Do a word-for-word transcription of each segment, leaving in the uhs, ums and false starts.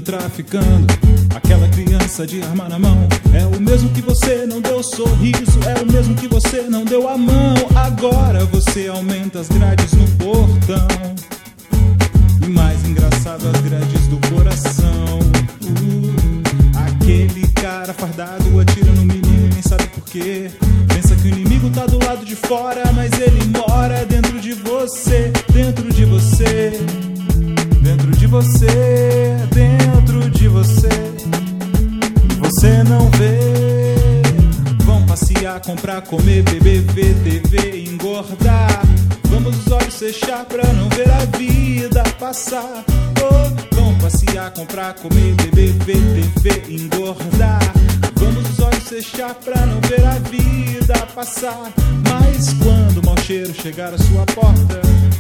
traficando. Aquela criança de arma na mão é o mesmo que você não deu sorriso, é o mesmo que você não deu a mão. Agora você aumenta as grades no portão, e mais engraçado, as grades do coração. uh, Aquele cara fardado atira no menino e nem sabe por quê. Pensa que o inimigo tá do lado de fora, mas ele mora dentro de você, dentro de você, dentro de você, dentro de você. Você não vê. Vão passear, comprar, comer, beber, ver T V, engordar. Vamos os olhos fechar pra não ver a vida passar. Oh, vão passear, comprar, comer, beber, ver T V, engordar. Vamos os olhos fechar pra não ver a vida passar. Mas quando o mau cheiro chegar à sua porta,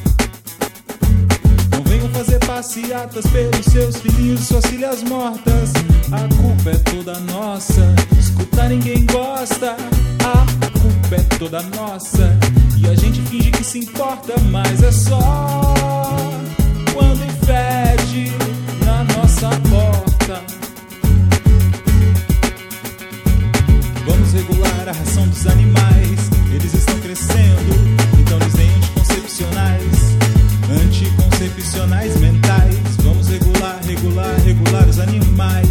não venham fazer passeatas pelos seus filhinhos e suas filhas mortas. A culpa é toda nossa, escutar ninguém gosta. A culpa é toda nossa, e a gente finge que se importa, mas é só quando infede na nossa porta. Vamos regular a ração dos animais, eles estão crescendo, então eles têm anticoncepcionais, anticoncepcionais mentais. Vamos regular, regular, regular os animais,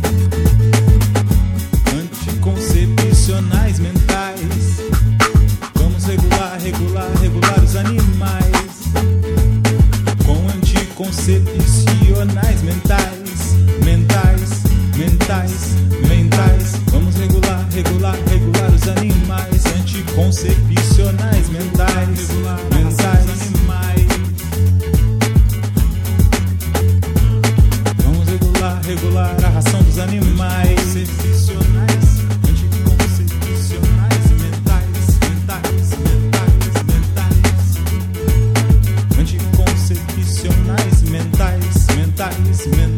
anticoncepcionais mentais. Vamos regular, regular, regular os animais com anticoncepcionais mentais, mentais, mentais, mentais. Vamos regular, regular, regular os animais, anticoncepcionais mentais, mentais, animais. Vamos regular, regular a ração dos animais, anticoncepcionais, anticoncepcionais mentais, mentais, mentais, mentais, anticoncepcionais mentais, mentais, mentais.